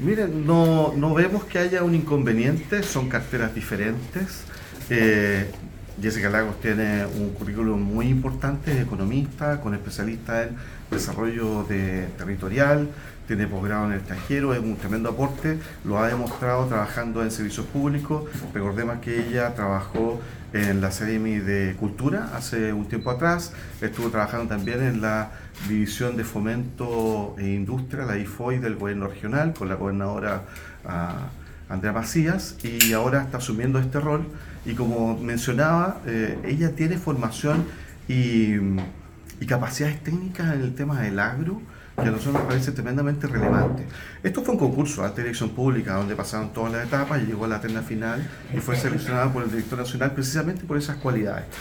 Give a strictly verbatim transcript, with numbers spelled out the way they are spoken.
Miren, no, no vemos que haya un inconveniente, son carteras diferentes. Eh, Jessica Lagos tiene un currículum muy importante, es economista, con especialista en desarrollo de- territorial, tiene posgrado en el extranjero, es un tremendo aporte, lo ha demostrado trabajando en servicios públicos. Recordemos que ella trabajó en la Seremi de Cultura hace un tiempo atrás, estuvo trabajando también en la División de Fomento e Industria, la I F O I del gobierno regional, con la gobernadora ah, Andrea Macías, y ahora está asumiendo este rol. Y como mencionaba, eh, ella tiene formación y, y capacidades técnicas en el tema del agro, que a nosotros nos parece tremendamente relevante. Esto fue un concurso, alta dirección pública, donde pasaron todas las etapas y llegó a la terna final y fue seleccionada por el director nacional precisamente por esas cualidades.